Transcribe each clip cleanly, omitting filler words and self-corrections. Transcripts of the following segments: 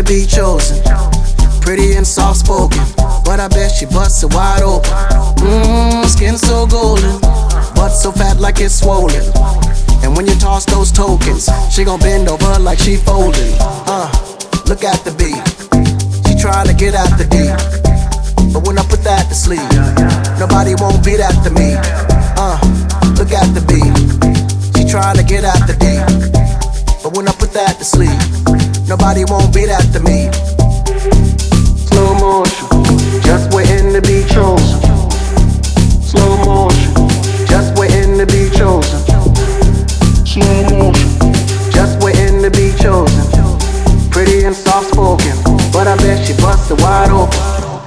be chosen. Pretty and soft spoken, but I bet she busts it wide open. Skin so golden, butt so fat like it's swollen. And when you toss those tokens, she gon' bend over like she folding. Look at the beat, she trying to get at the D. But when I put that to sleep, nobody won't beat after me. Look at the beat, she trying to get at the D. But when I put that to sleep, nobody won't beat after me. Slow motion, just waiting to be chosen. Slow motion, just waiting to be chosen. Slow motion, just waiting to be chosen. Pretty and soft spoken, but I bet she busts it wide open.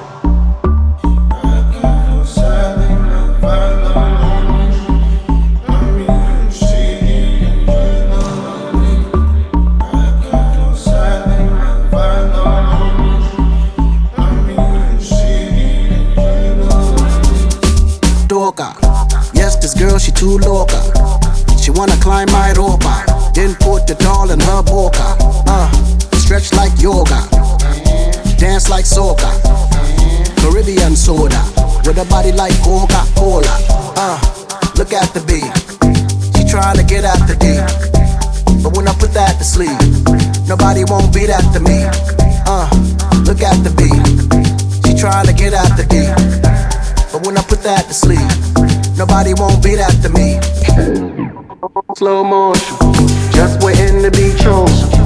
Yes, this girl, she too loca. She wanna climb my ropa, then put the doll in her boca. Stretch like yoga, dance like soca. Caribbean soda, with a body like Coca-Cola. Look at the beat, she tryna get at the D. But when I put that to sleep, nobody won't beat after me. Look at the beat, she tryna get at the D. But when I put that to sleep, nobody won't beat after me. Slow motion, just waiting to be chosen.